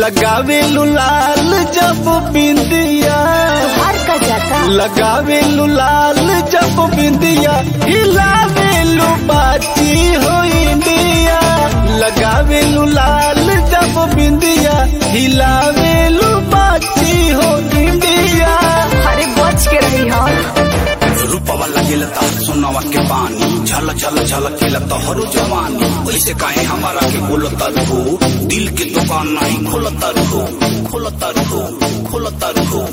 लगावे लाल जब बिंदिया हर का जाता लगावे लाल जब बिंदिया हिलावे बाची हो इंडिया लगावे लाल जब बिंदिया हिलावे बाची हो इंडिया। अरे बच के रही हो रूपवा लगेला तार सोनावा के पानी झल झल झल खेला तोहरो जवानी ऐसे काहे हमारा के बोलता रहो दिल के दुकान नहीं खोलता रहो खोलता रहो खोलता रहो।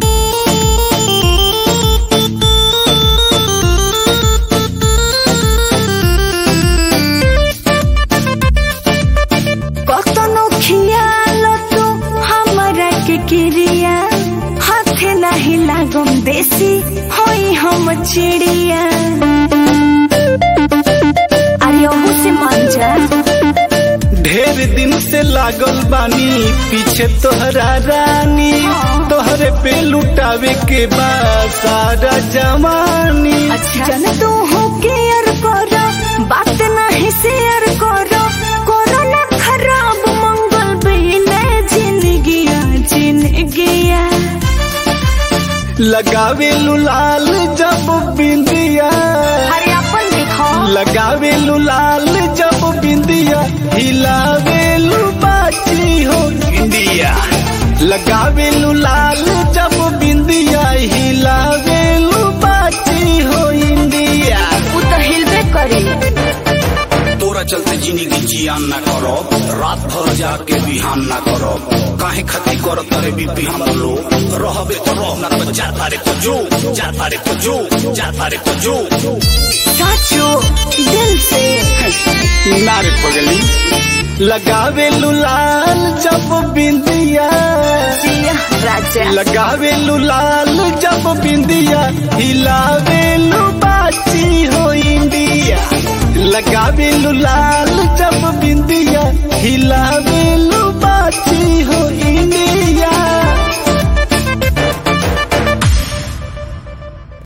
कतनो खियाल तू हमारा के क्रिया हाथे नहीं लागम देसी होई हम चिड़िया। अरे ओहू से मान जा ढेर दिन से लागल बानी पीछे तोहरा रानी तोहरे पे लुटावे के बाद सारा जवानी। जन तू हो केयर करो बात नहीं शेयर करो कोरोना खराब मंगल बिना जिंदगिया लगावे लाल जब बिंदिया अरे अपन देखो लगावे लाल जब बिंदिया हिलावे बाची हो इंडिया लगावे लाल जब बिंदिया हिलावे बाची हो इंडिया। वो तो हिलबे करे तोरा चलते जिंदगी जियान ना करो रात भर जाके बिहान ना करो काहे खती करो तरे बीपी हम लोग रहबे तो रह ना तो जाता रे तो जो जाता रे तो जो जाता रे तो जो साचो दिल से नारे पगली लगावे लाल जब बिंदिया राजा लगावे लाल जब बिंदिया हिलावे बाची हो इंडिया लगावे लाल